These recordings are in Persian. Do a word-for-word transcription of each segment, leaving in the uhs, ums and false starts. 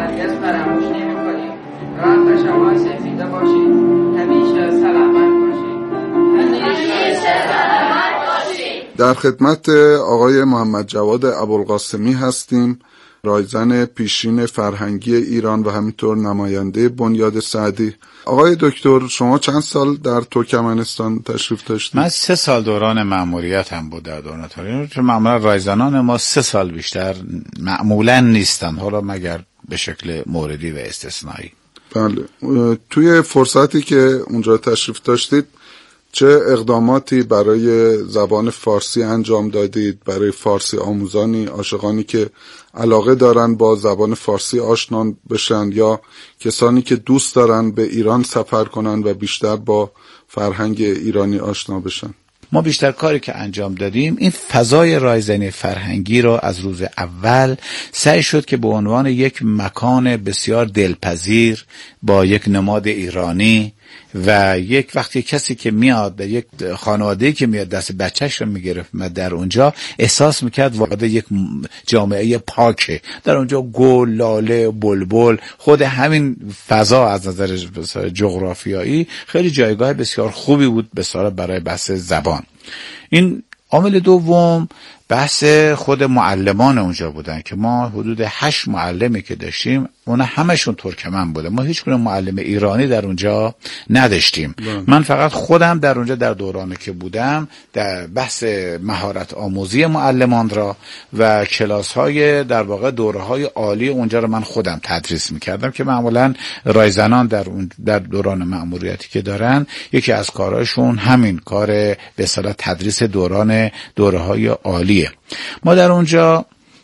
هرگز فراموش نمی‌کنیم. راه شما سفیده باشید. همیشه سلامت باشید. همیشه سلامت باشید. در خدمت آقای محمد جواد ابوالقاسمی هستیم، رایزن پیشین فرهنگی ایران و همینطور نماینده بنیاد سعدی. آقای دکتر، شما چند سال در ترکمنستان تشریف داشتید؟ من سه سال دوران مأموریت هم بود در دوران تاریخ. چون معمولا رایزنان ما سه سال بیشتر معمولا نیستن، حالا مگر به شکل موردی و استثنایی. بله. توی فرصتی که اونجا تشریف داشتید چه اقداماتی برای زبان فارسی انجام دادید؟ برای فارسی آموزانی، عاشقانی که علاقه دارن با زبان فارسی آشنا بشن یا کسانی که دوست دارن به ایران سفر کنن و بیشتر با فرهنگ ایرانی آشنا بشن؟ ما بیشتر کاری که انجام دادیم این فضای رایزنی فرهنگی را از روز اول سعی شد که به عنوان یک مکان بسیار دلپذیر با یک نماد ایرانی و یک وقتی کسی که میاد، یک خانواده‌ای که میاد دست بچه‌ش رو میگرفت در اونجا احساس میکرد وارد یک جامعه پاکه. در اونجا گل، لاله، بلبل، خود همین فضا از نظر جغرافیایی خیلی جایگاه بسیار خوبی بود بسیار برای بحث زبان. این عامل دوم بحث خود معلمان اونجا بودن که ما حدود هشت معلمی که داشتیم اونا همشون ترکمن بوده. ما هیچ گونه معلم ایرانی در اونجا نداشتیم. بله. من فقط خودم در اونجا در دورانی که بودم در بحث مهارت آموزی معلمان را و کلاس های در واقع دوره های عالی اونجا رو من خودم تدریس میکردم که معمولا رایزنان در اون در دوران مأموریتی که دارن یکی از کارهاشون همین کار به اصطلاح تدریس دوران دوره های عالی. ما در اونجا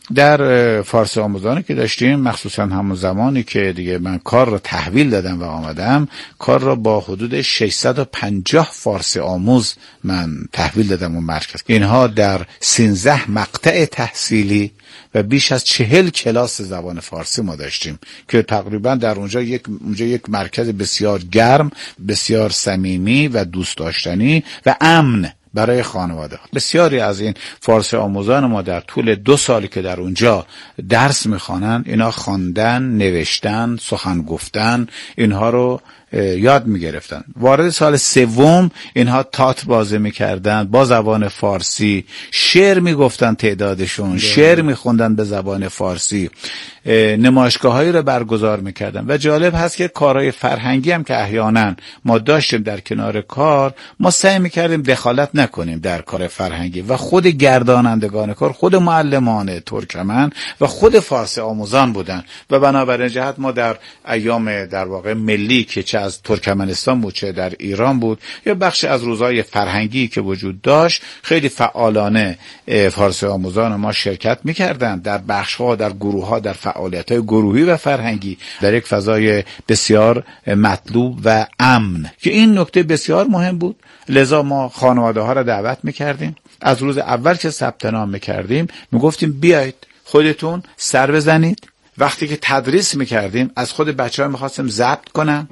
در فارسی آموزانی که داشتیم، مخصوصا همون زمانی که دیگه من کار رو تحویل دادم و آمدم، کار رو با حدود ششصد و پنجاه فارسی آموز من تحویل دادم اون مرکز. اینها در سیزده مقطع تحصیلی و بیش از چهل کلاس زبان فارسی ما داشتیم که تقریبا در اونجا یک اونجا یک مرکز بسیار گرم، بسیار صمیمی و دوست داشتنی و امن برای خانواده. بسیاری از این فارسی آموزان ما در طول دو سالی که در اونجا درس میخوانن، اینا خواندن، نوشتن، سخن گفتن، اینها رو یاد میگرفتن. وارد سال سوم اینها تئاتر بازی میکردن با زبان فارسی، شعر میگفتن تعدادشون، شعر میخوندن به زبان فارسی، نمایشگاهایی رو برگزار میکردن. و جالب هست که کارهای فرهنگی هم که احیانا ما داشتیم در کنار کار، ما سعی میکردیم دخالت نکنیم در کار فرهنگی و خود گردانندگان کار خود معلمان ترکمن و خود فارسی آموزان بودن و بنابراین جهت ما در ایام در واقع ملی که چه از ترکمنستان بود چه در ایران بود یا بخش از روزهای فرهنگی که وجود داشت، خیلی فعالانه فارسی آموزان ما شرکت میکردن در بخش‌ها، در گروه‌ها، در فعالیت‌های گروهی و فرهنگی در یک فضای بسیار مطلوب و امن که این نکته بسیار مهم بود. لذا ما خانواده‌ها را دعوت میکردیم. از روز اول که ثبت نام میکردیم میگفتیم بیایید خودتون سر بزنید. وقتی که تدریس میکردیم از خود بچه‌ها میخواستیم ضبط کنن.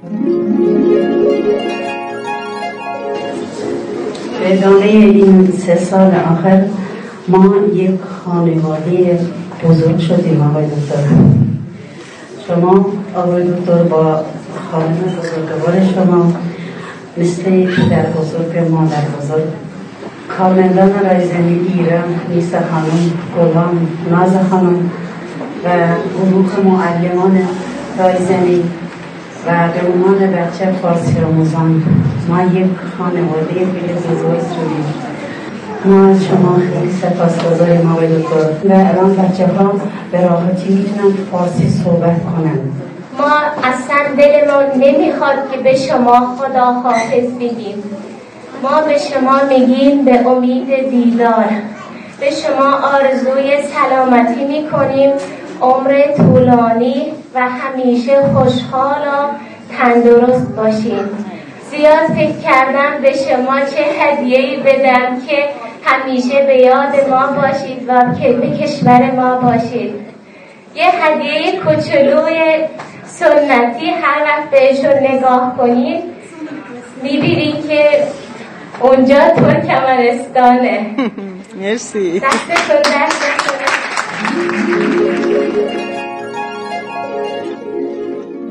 به ادامه این سه سال آخر ما یک خانواده بزرگ شدیم. آقای دکتر، شما آقای دکتر با خانم بزرگوار شما مثل در بزرگ مادر بزرگ کارمندان رایزنی ایران، نیسا خانم، گلان، ناز خانم و گروه معلمان رایزنی و به عنوان بچه فارسی آموزان ما یک خانواده خیلی بزرگ شدیم. ما از شما خیلی سپاسگزاریم آقای دکتر و الان بچه ها به راحتی میتونن فارسی صحبت کنن. ما اصلا دلمون نمیخواد که به شما خدا حافظ بگیم. ما به شما میگیم به امید دیدار. به شما آرزوی سلامتی میکنیم، عمر طولانی و همیشه خوشحال و تندرست باشید. زیاد فکر کردم به شما چه هدیه‌ای بدم که همیشه به یاد ما باشید و که به کشور ما باشید. یه هدیه کوچولوی سنتی هر وقت بهشون نگاه کنید میبینید که اونجا ترکمنستانه. مرسی. دستتون دستتون.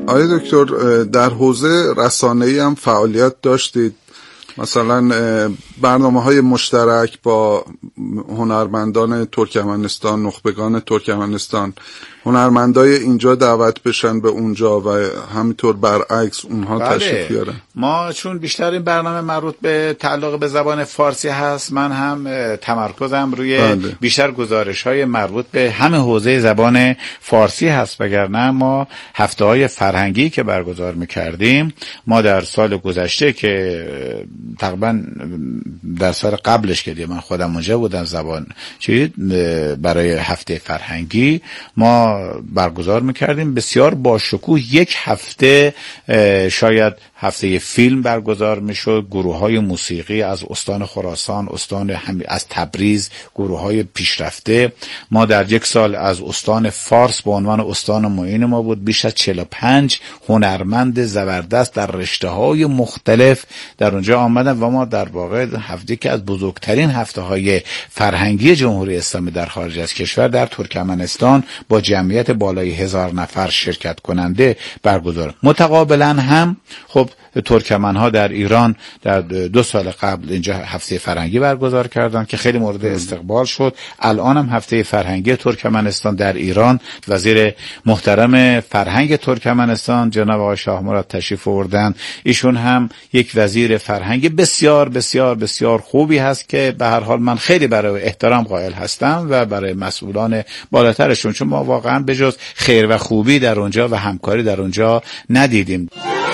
آقای دکتر در حوزه رسانه‌ای هم فعالیت داشتید، مثلا برنامه‌های مشترک با هنرمندان ترکمنستان، نخبگان ترکمنستان، هنرمندای اینجا دعوت بشن به اونجا و همینطور برعکس اونها بله. تشریف بیارن. ما چون بیشتر این برنامه مربوط به تعلق به زبان فارسی هست، من هم تمرکزم روی بله. بیشتر گزارش‌های مربوط به همه حوزه زبان فارسی هست، وگرنه ما هفته‌های فرهنگی که برگزار می‌کردیم، ما در سال گذشته که تقریبا در سال قبلش که من خودم اونجا بودم زبان چی برای هفته فرهنگی ما برگزار میکردیم، بسیار با شکوه. یک هفته شاید هفته فیلم برگزار میشد، گروه های موسیقی از استان خراسان، استان هم از تبریز، گروه های پیشرفته. ما در یک سال از استان فارس به عنوان استان معین ما بود، بیش از چهل و پنج هنرمند زبردست در رشته های مختلف در اونجا آمدن و ما در واقع هفته که از بزرگترین هفته های فرهنگی جمهوری اسلامی در خارج از کشور در ترکمنستان با جمعیت بالای هزار نفر شرکت کننده برگزار. متقابلا هم خب ترکمن ها در ایران در دو سال قبل اینجا هفته فرهنگی برگزار کردن که خیلی مورد استقبال شد. الان هم هفته فرهنگی ترکمنستان در ایران، وزیر محترم فرهنگ ترکمنستان جناب آقای شاه مراد تشریف آوردن. ایشون هم یک وزیر فرهنگ بسیار بسیار بسیار خوبی هست که به هر حال من خیلی برای احترام قائل هستم و برای مسئولان بالاترشون، چون ما واقعا به جز خیر و خوبی در اونجا و همکاری در اونجا ندیدیم.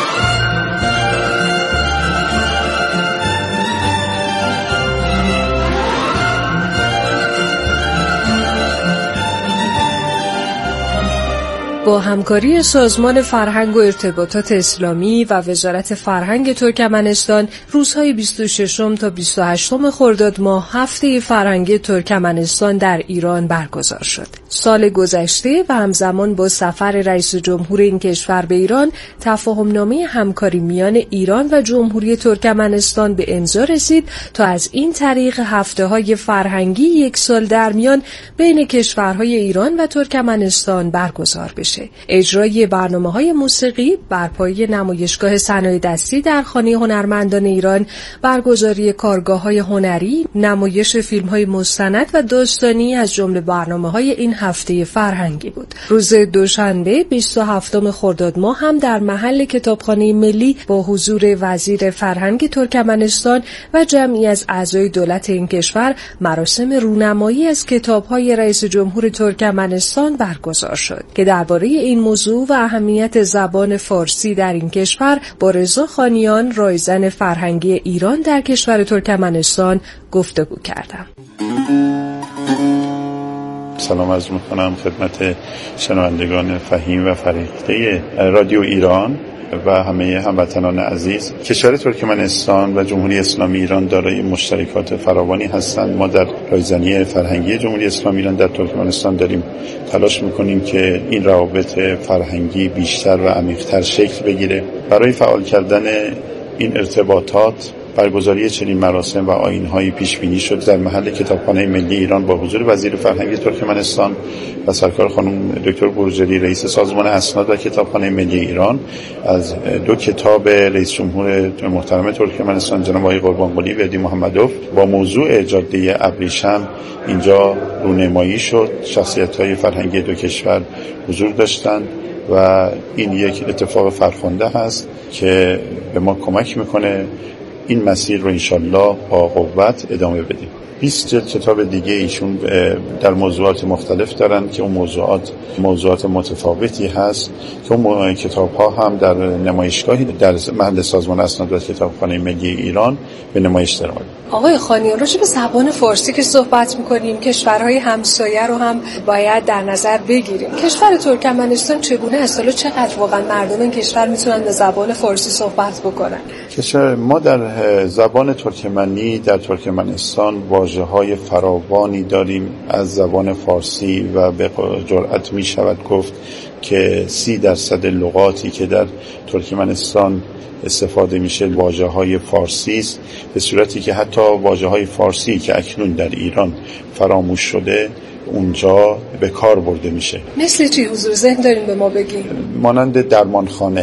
با همکاری سازمان فرهنگ و ارتباطات اسلامی و وزارت فرهنگ ترکمنستان روزهای بیست و ششم تا بیست و هشتم خرداد ماه هفته فرهنگی ترکمنستان در ایران برگزار شد. سال گذشته و همزمان با سفر رئیس جمهور این کشور به ایران، تفاهمنامه همکاری میان ایران و جمهوری ترکمنستان به امضا رسید تا از این طریق هفته‌های فرهنگی یک سال در میان بین کشورهای ایران و ترکمنستان برگزار بشه. اجرای برنامه‌های موسیقی، برپایی نمایشگاه صنایع دستی در خانه هنرمندان ایران، برگزاری کارگاه‌های هنری، نمایش فیلم‌های مستند و داستانی از جمله برنامه‌های این هفته فرهنگی بود. روز دوشنبه بیست و هفتم خرداد ماه هم در محل کتابخانه ملی با حضور وزیر فرهنگ ترکمنستان و جمعی از اعضای دولت این کشور مراسم رونمایی از کتاب‌های رئیس جمهور ترکمنستان برگزار شد که درباره این موضوع و اهمیت زبان فارسی در این کشور با رضا خانیان، رایزن فرهنگی ایران در کشور ترکمنستان گفتگو کردم. سلام عرض می‌کنم خدمت شنوندگان فهیم و فریخته رادیو ایران و همه هموطنان عزیز. کشور ترکمنستان و جمهوری اسلامی ایران دارای مشترکات فراوانی هستند. ما در رایزنی فرهنگی جمهوری اسلامی ایران در ترکمنستان داریم تلاش می‌کنیم که این روابط فرهنگی بیشتر و عمیق‌تر شکل بگیره. برای فعال کردن این ارتباطات برگزاری چنین مراسم و آیین‌هایی پیش بینی شد در محل کتابخانه ملی ایران با حضور وزیر فرهنگ ترکمنستان و سرکار خانم دکتر برجلی رئیس سازمان اسناد و کتابخانه ملی ایران از دو کتاب رئیس جمهور محترم ترکمنستان جناب آقای قربانقلی وردی محمدوف با موضوع جاده ابریشم اینجا رونمایی شد. شخصیت‌های فرهنگی دو کشور حضور داشتند و این یک اتفاق فرخنده هست که به ما کمک میکنه این مسیر رو انشالله با قوت ادامه بدیم. بیست جلد کتاب دیگه ایشون در موضوعات مختلف دارن که اون موضوعات موضوعات متفاوتی هست که اون کتاب ها هم در نمایشگاهی در محل سازمان اسناد و کتابخانه ملی ایران به نمایش در آمده. آقای خانیان، راجع به زبان فارسی که صحبت می‌کنیم، کشورهای همسایه رو هم باید در نظر بگیریم. کشور ترکمنستان چگونه است؟ حالا چقدر واقعا مردم این کشور میتونن به زبان فارسی صحبت بکنن؟ کشور ما در زبان ترکمنی در ترکمنستان واژه‌های فراوانی داریم از زبان فارسی و به جرئت می‌شود گفت که سی درصد لغاتی که در ترکمنستان استفاده میشه واژه‌های فارسی است، به صورتی که حتی واژه‌های فارسی که اکنون در ایران فراموش شده اونجا به کار برده میشه. مثل چی حضور ذهن داریم به ما بگیم؟ مانند درمانخانه،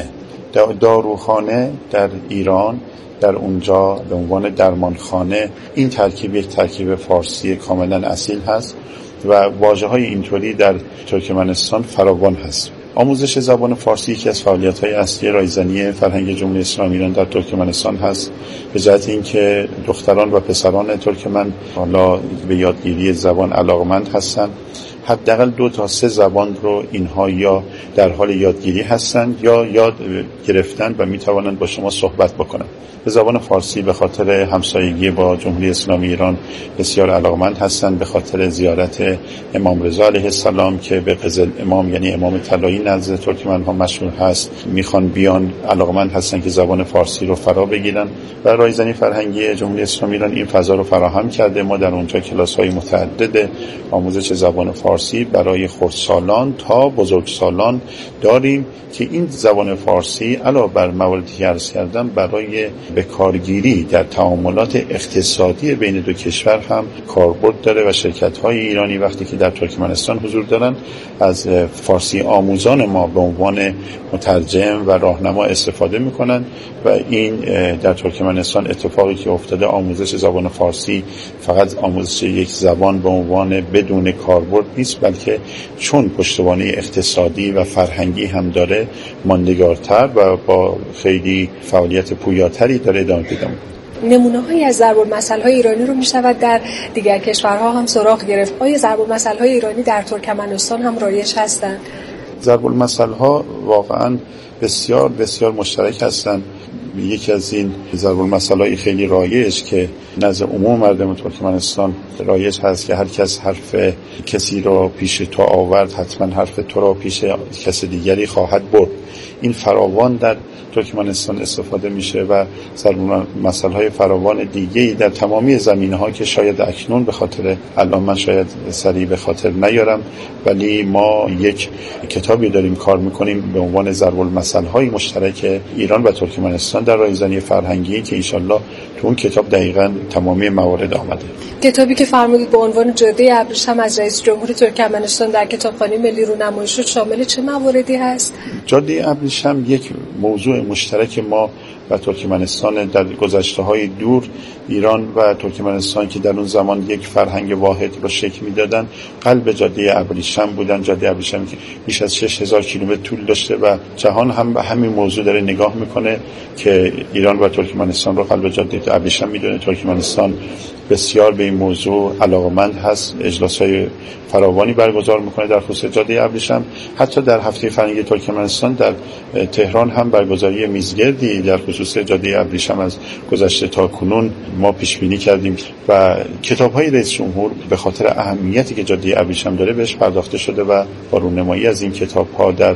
داروخانه در ایران در اونجا به عنوان درمانخانه، این ترکیب یک ترکیب فارسی کاملا اصیل هست و واژه‌های اینطوری در ترکمنستان فراوان هست. آموزش زبان فارسی یکی از فعالیت‌های اصلی رایزنی فرهنگ جمهوری اسلامی ایران در ترکمنستان هست، به جهت اینکه دختران و پسران ترکمن حالا به یادگیری زبان علاقمند هستند. حداقل دو تا سه زبان رو اینها یا در حال یادگیری هستند یا یاد گرفتن و میتوانند با شما صحبت بکنند. به زبان فارسی به خاطر همسایگی با جمهوری اسلامی ایران بسیار علاقمند هستند، به خاطر زیارت امام رضا علیه السلام که به قزل امام یعنی امام طلایی نزد ترکمن ها مشهور هست، میخوان بیان، علاقمند هستند که زبان فارسی رو فرا بگیرن و رایزنی فرهنگی جمهوری اسلامی ایران این فضا رو فراهم کرده. ما در اونجا کلاس‌های متعدد آموزش زبان فارسی برای خردسالان تا بزرگسالان داریم که این زبان فارسی علاوه بر مواردی که عرض کردم برای به کارگیری در تعاملات اقتصادی بین دو کشور هم کاربرد داره و شرکت‌های ایرانی وقتی که در ترکمنستان حضور دارن از فارسی آموزان ما به عنوان مترجم و راهنما استفاده میکنن و این در ترکمنستان اتفاقی که افتاده، آموزش زبان فارسی فقط آموزش یک زبان به عنوان بدون کاربرد نیست، بلکه چون پشتوانه اقتصادی و فرهنگی هم داره ماندگارتر و با خیلی فعالیت پویاتری داره ادامه پیدا می‌کنه. نمونه‌هایی از ضرب‌المثل‌های ایرانی رو می‌شود در دیگر کشورها هم سراغ گرفت. آیا ضرب‌المثل‌های ایرانی در ترکمنستان هم رایج هستند؟ ضرب‌المثل‌ها واقعاً بسیار بسیار مشترک هستند. یکی از این ضرب‌المثل‌های خیلی رایج که نزد عموم مردم ترکمنستان رایج هست که هر کس حرف کسی را پیش تو آورد حتما حرف تو را پیش کس دیگری خواهد برد. این فراوان در ترکمنستان استفاده میشه و ضرب‌المثل‌های فراوان دیگه‌ای در تمامی زمینه‌ها که شاید اکنون به خاطر الان من شاید سریع به خاطر نیارم، ولی ما یک کتابی داریم کار میکنیم به عنوان ضرب‌المثل‌های مشترک ایران و ترکمنستان در رایزنی فرهنگی که انشالله تو اون کتاب دقیقاً تمامی موارد آمده. کتابی که فرمودید به عنوان جاده ابریشم از رئیس جمهور ترکمنستان در کتابخانه ملی رونمایی شد، شامل چه مواردی هست؟ جاده ابریشم یک موضوع مشترک ما و ترکمنستان در گذشته‌های دور، ایران و ترکمنستان که در اون زمان یک فرهنگ واحد رو شکل میدادن، قلب جاده ابریشم بودن. جاده ابریشم که بیش از شش هزار کیلومتر طول داشته و جهان هم به همین موضوع داره نگاه میکنه که ایران و ترکمنستان رو قلب جاده ابریشم میدونه. ترکمنستان بسیار به این موضوع علاقمند هست، اجلاس‌های فراوانی برگزار میکنه در خصوص جاده ابریشم. حتی در هفته فرهنگی ترکمنستان در تهران هم برگزاری میزگردی در خصوص جاده ابریشم از گذشته تا کنون ما پیش بینی کردیم و کتاب‌های رئیس جمهور به خاطر اهمیتی که جاده ابریشم داره بهش پرداخته شده و با رونمایی از این کتاب‌ها در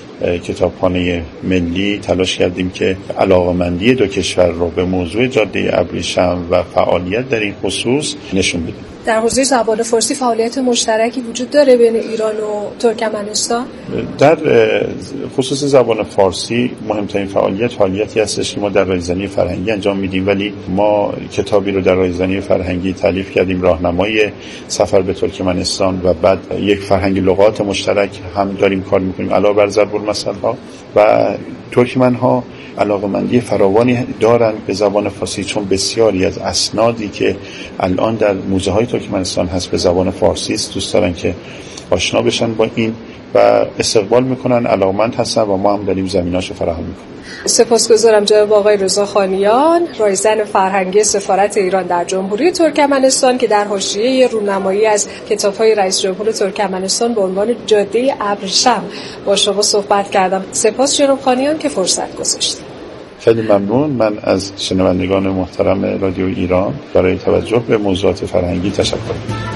کتابخانه ملی تلاش کردیم که علاقه‌مندی دو کشور رو به موضوع جاده ابریشم و فعالیت در این خصوص نشون بدیم. در حوزه زبان فارسی فعالیت مشترکی وجود داره بین ایران و ترکمنستان؟ در خصوص زبان فارسی مهمترین فعالیت فعالیتی هستش که ما در رایزنی فرهنگی انجام میدیم، ولی ما کتابی رو در رایزنی فرهنگی تالیف کردیم، راهنمای سفر به ترکمنستان، و بعد یک فرهنگ لغات مشترک هم داریم کار میکنیم علاوه بر ضرب‌المثل‌ها. و ترکمن‌ها علاقمندی فراوانی دارن به زبان فارسی، چون بسیاری از اسنادی که الان در موزه های ترکمنستان هست به زبان فارسی است. دوست دارن که آشنا بشن با این و استقبال میکنن، علاقمند هستن و ما هم داریم زمیناشو فراهم میکنیم. سپاسگزارم جناب آقای رضا خانیان، رایزن فرهنگی سفارت ایران در جمهوری ترکمنستان که در حاشیه رونمایی از کتاب‌های رئیس جمهور ترکمنستان به عنوان جاده ابریشم با شما صحبت کردم. سپاس جناب خانیان که فرصت گذاشتید. خیلی ممنون. من از شنوندگان محترم رادیو ایران برای توجه به موضوعات فرهنگی تشکر می‌کنم.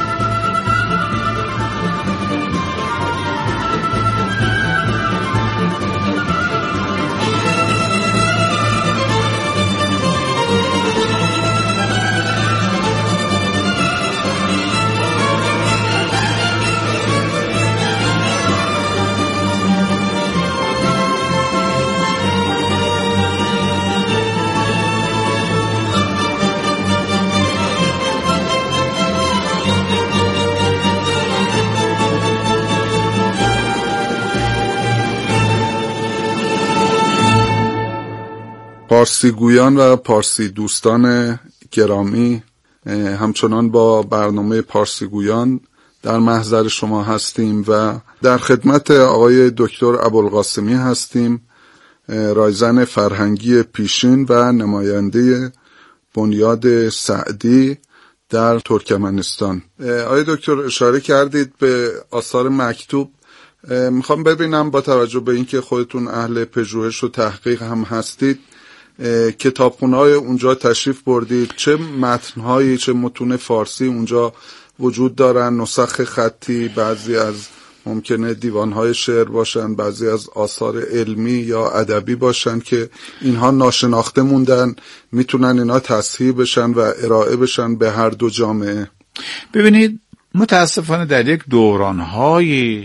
پارسی گویان و پارسی دوستان گرامی، همچنان با برنامه پارسی گویان در محضر شما هستیم و در خدمت آقای دکتر ابوالقاسمی هستیم، رایزن فرهنگی پیشین و نماینده بنیاد سعدی در ترکمنستان. آقای دکتر اشاره کردید به آثار مکتوب. میخوام ببینم با توجه به اینکه خودتون اهل پژوهش و تحقیق هم هستید، کتابخونه‌های اونجا تشریف بردید، چه متن‌هایی چه متون فارسی اونجا وجود دارن، نسخ خطی، بعضی از ممکنه دیوانهای شعر باشن، بعضی از آثار علمی یا ادبی باشن که اینها ناشناخته موندن، میتونن اینا تصحیح بشن و ارائه بشن به هر دو جامعه. ببینید متاسفانه در یک دورانهای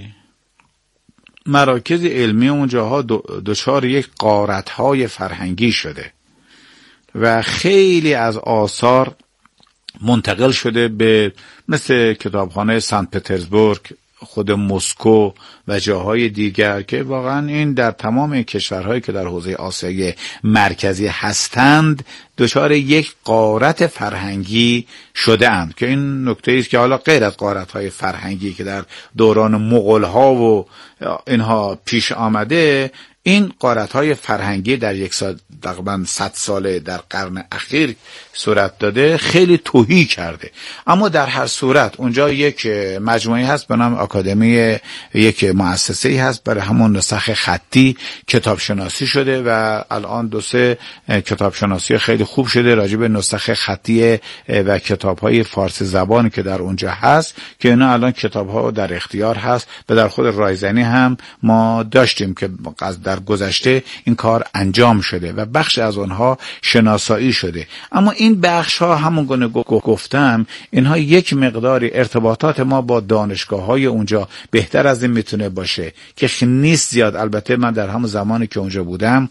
مراکز علمی اونجاها دچار یک غارت‌های فرهنگی شده و خیلی از آثار منتقل شده به مثل کتابخانه سنت پترزبورگ، خود مسکو و جاهای دیگر که واقعا این در تمام کشورهایی که در حوزه آسیای مرکزی هستند دچار یک غارت فرهنگی شده اند که این نکته است که حالا غیر از غارت‌های فرهنگی که در دوران مغول‌ها و اینها پیش آمده، این غارت‌های فرهنگی در یک سال تقریباً صد ساله در قرن اخیر صورت داده خیلی تهی کرده. اما در هر صورت اونجا یک مجموعه هست به نام آکادمی، یک مؤسسه‌ای هست برای همون نسخ خطی کتاب شناسی شده و الان دو سه کتاب شناسی خیلی خوب شده راجع به نسخ خطی و کتاب‌های فارسی زبانی که در اونجا هست که اینا الان کتاب‌ها در اختیار هست و در خود رایزنی هم ما داشتیم که از در گذشته این کار انجام شده و بخش از آنها شناسایی شده. اما این بخش ها همون گونه گفتم اینها یک مقداری ارتباطات ما با دانشگاه های اونجا بهتر از این میتونه باشه که نیست زیاد. البته من در همون زمانی که اونجا بودم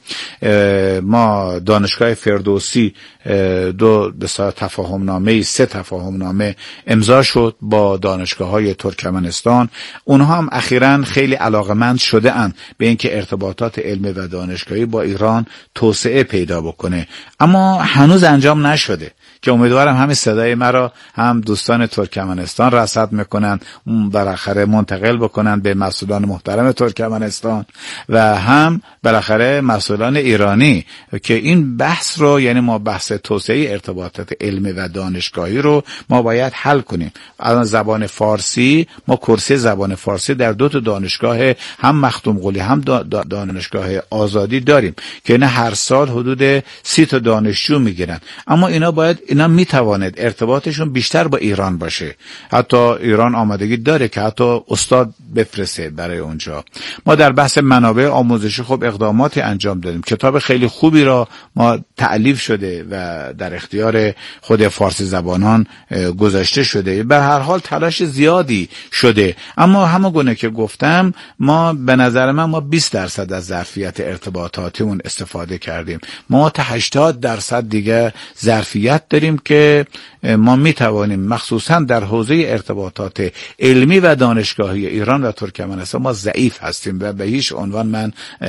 ما دانشگاه فردوسی دو به صورت تفاهم نامه سه تفاهم نامه امضا شد با دانشگاه های ترکمنستان. اونها هم اخیراً خیلی علاقمند شده اند به اینکه ارتباطات علمی و دانشگاهی با ایران توسعه پیدا بکنه، اما هنوز انجام نشده که امیدوارم همین صدای مرا هم دوستان ترکمنستان رصد میکنن، بالاخره منتقل بکنن به مسئولان محترم ترکمنستان و هم بالاخره مسئولان ایرانی که این بحث رو، یعنی ما بحث توسعه ارتباطات علمی و دانشگاهی رو ما باید حل کنیم. الان زبان فارسی، ما کرسی زبان فارسی در دو تا دانشگاه هم مختوم قلی هم دانشگاه آزادی داریم که اینا هر سال حدود سی تا دانشجو میگیرن، اما اینا باید اینا میتواند ارتباطشون بیشتر با ایران باشه. حتی ایران آمادگی داره که حتی استاد بفرسته برای اونجا. ما در بحث منابع آموزشی خب اقداماتی انجام دادیم. کتاب خیلی خوبی را ما تألیف شده و در اختیار خود فارسی زبانان گذاشته شده. به هر حال تلاش زیادی شده، اما همون گونه که گفتم ما به نظر من ما بیست درصد از ظرفیت ارتباطاتی اون استفاده کردیم. ما تا هشتاد درصد دیگه ظرفیت داریم که ما میتوانیم مخصوصا در حوزه ارتباطات علمی و دانشگاهی ایران و ترکمنستان ما ضعیف هستیم و به هیچ عنوان من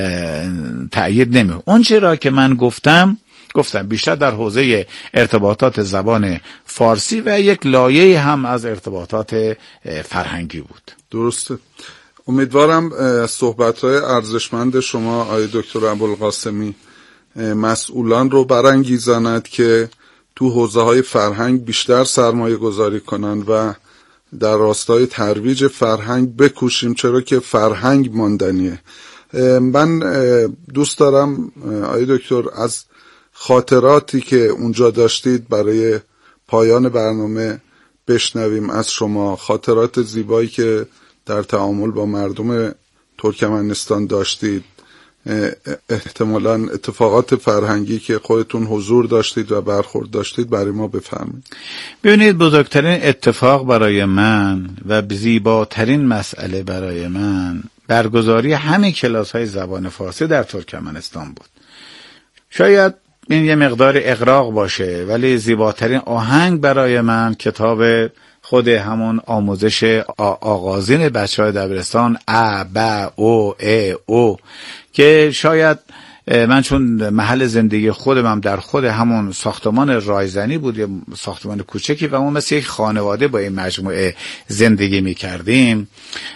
تأیید نمی‌کنم. اون چرا که من گفتم گفتم بیشتر در حوزه ارتباطات زبان فارسی و یک لایه هم از ارتباطات فرهنگی بود. درسته. امیدوارم صحبت‌های ارزشمند شما آقای دکتر ابوالقاسمی مسئولان رو برانگیزاند که تو حوزه‌های فرهنگ بیشتر سرمایه گذاری کنند و در راستای ترویج فرهنگ بکوشیم، چرا که فرهنگ ماندنیه. من دوست دارم آقای دکتر از خاطراتی که اونجا داشتید برای پایان برنامه بشنویم از شما، خاطرات زیبایی که در تعامل با مردم ترکمنستان داشتید، احتمالاً اتفاقات فرهنگی که خودتون حضور داشتید و برخورد داشتید برای ما بفرمایید. ببینید بزرگترین اتفاق برای من و زیباترین مسئله برای من برگزاری همین کلاس‌های زبان فارسی در ترکمنستان بود. شاید این یه مقدار اغراق باشه ولی زیباترین آهنگ برای من کتاب خود همون آموزش آغازین بچه‌های دبیرستان ا ب او ا او که شاید من چون محل زندگی خودم هم در خود همون ساختمان رایزنی بود، یه ساختمان کوچکی، و ما مثل یک خانواده با این مجموعه زندگی می کردیم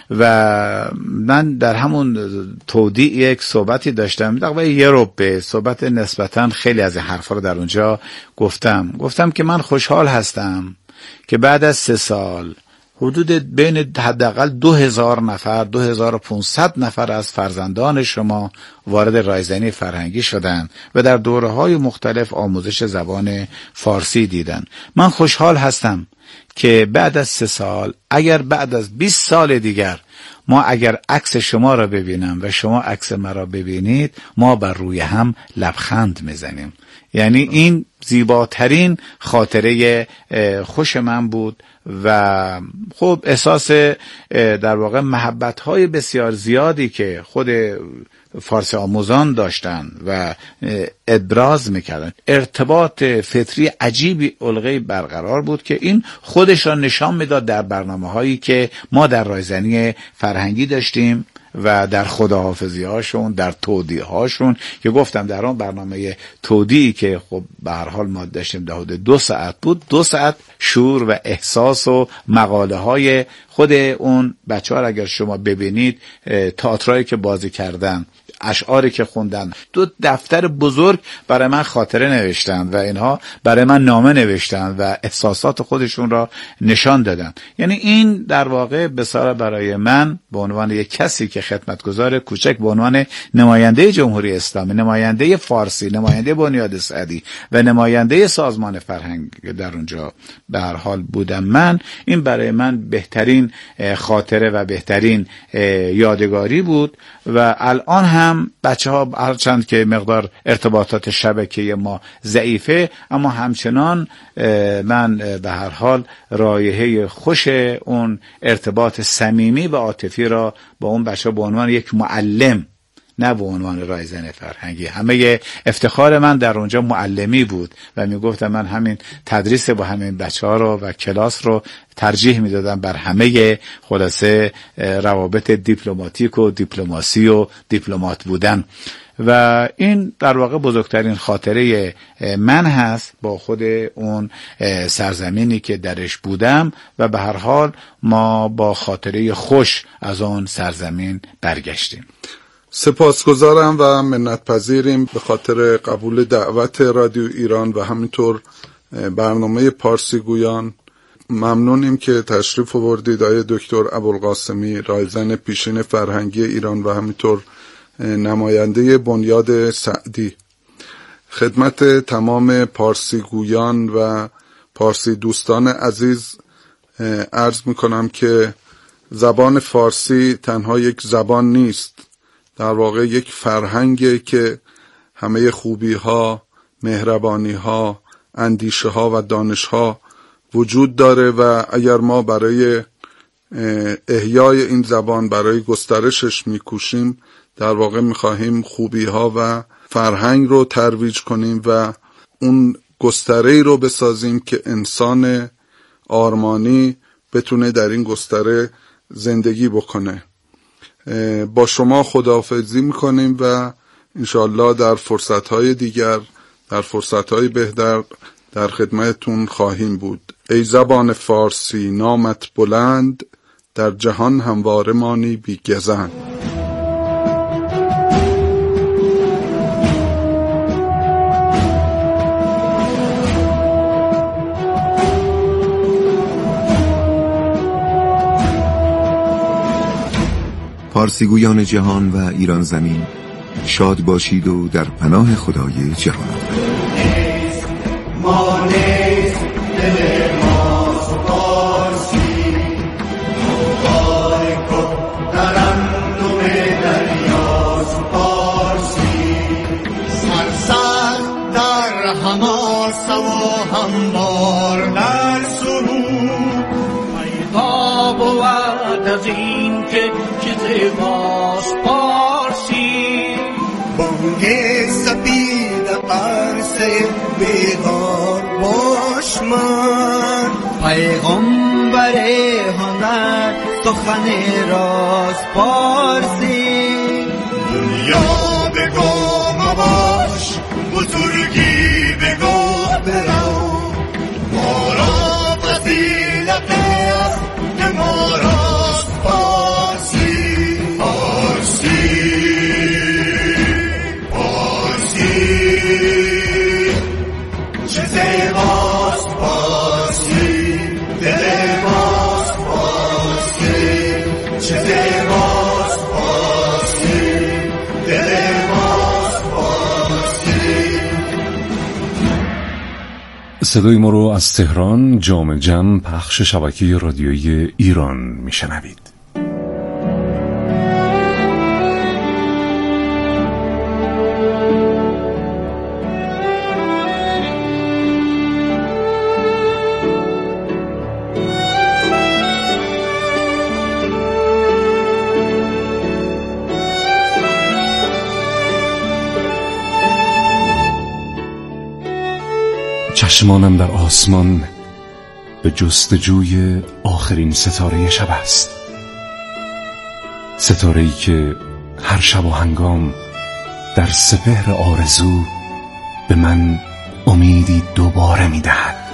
و من در همون تودیع یک صحبتی داشتم، تقریبا یه ربع صحبت، نسبتا خیلی از این حرفا رو در اونجا گفتم گفتم که من خوشحال هستم که بعد از سه سال حدود بین حداقل دو هزار نفر دو هزار و پانصد نفر از فرزندان شما وارد رایزنی فرهنگی شدن و در دوره‌های مختلف آموزش زبان فارسی دیدن. من خوشحال هستم که بعد از سه سال، اگر بعد از بیست سال دیگر ما اگر عکس شما را ببینم و شما عکس مرا ببینید، ما بر روی هم لبخند میزنیم. یعنی این زیباترین خاطره خوش من بود و خب احساس در واقع محبت‌های بسیار زیادی که خود فارسی آموزان داشتن و ابراز میکردن، ارتباط فطری عجیبی الغی برقرار بود که این خودش را نشان میداد در برنامه‌هایی که ما در رایزنی فرهنگی داشتیم و در خداحافظی هاشون، در تودیع هاشون، که گفتم در اون برنامه تودیعی که خب به هر حال ما داشتیم در حدود دو ساعت بود، دو ساعت شور و احساس و مقاله های خود اون بچه ها، اگر شما ببینید تئاترایی که بازی کردن، اشعاری که خوندن، دو دفتر بزرگ برای من خاطره نوشتن و اینها برای من نامه نوشتن و احساسات خودشون را نشان دادن. یعنی این در واقع بسیار برای من به عنوان یک کسی که خدمتگزار کوچک به عنوان نماینده جمهوری اسلامی، نماینده فارسی، نماینده بنیاد سعدی و نماینده سازمان فرهنگ در اونجا به هر حال بودم، من این برای من بهترین خاطره و بهترین یادگاری بود. و الان هم بچه ها هرچند که مقدار ارتباطات شبکه ما ضعیفه، اما همچنان من به هر حال رایحه خوش اون ارتباط صمیمی و عاطفی را با اون بچه ها به عنوان یک معلم، نه به عنوان رایزن فرهنگی، همه افتخار من در اونجا معلمی بود و میگفتم من همین تدریس با همین بچه ها رو و کلاس رو ترجیح میدادم بر همه خلاصه روابط دیپلماتیک و دیپلماسی و دیپلمات بودن. و این در واقع بزرگترین خاطره من هست با خود اون سرزمینی که درش بودم و به هر حال ما با خاطره خوش از اون سرزمین برگشتیم. سپاسگزارم و منتپذیریم به خاطر قبول دعوت رادیو ایران و همینطور برنامه پارسی گویان. ممنونیم که تشریف آوردید آقای دکتر ابوالقاسمی، رایزن پیشین فرهنگی ایران و همینطور نماینده بنیاد سعدی. خدمت تمام پارسی گویان و پارسی دوستان عزیز عرض میکنم که زبان فارسی تنها یک زبان نیست، در واقع یک فرهنگه که همه خوبی ها، مهربانی ها، اندیشه ها و دانش ها وجود داره و اگر ما برای احیای این زبان، برای گسترشش میکوشیم، در واقع میخواهیم خوبی ها و فرهنگ رو ترویج کنیم و اون گستره‌ای رو بسازیم که انسان آرمانی بتونه در این گستره زندگی بکنه. با شما خداحافظی میکنیم و انشاءالله در فرصتهای دیگر، در فرصتهای بهتر در خدمتتون خواهیم بود. ای زبان فارسی نامت بلند، در جهان همواره مانی بی گزند. پارسیگویان جهان و ایران زمین، شاد باشید و در پناه خدای جهان آفرین. ما نیست دل ماست پارسی، مبارک و ترنم دریاست پارسی، سرسر در حماسه و هموار در سرود، پیدا بود از این که چیز باز پارسی، بانگ سپید قرصه بیدار باش من، پیغمبر هنر سخن راز پارسی، دنیا بگو مبارک صدای ما رو از تهران جام جم پخش شبکه رادیویی ایران میشنوید. چشمانم در آسمان به جستجوی آخرین ستاره شب است، ستاره‌ای که هر شب و هنگام در سپهر آرزو به من امیدی دوباره می‌دهد.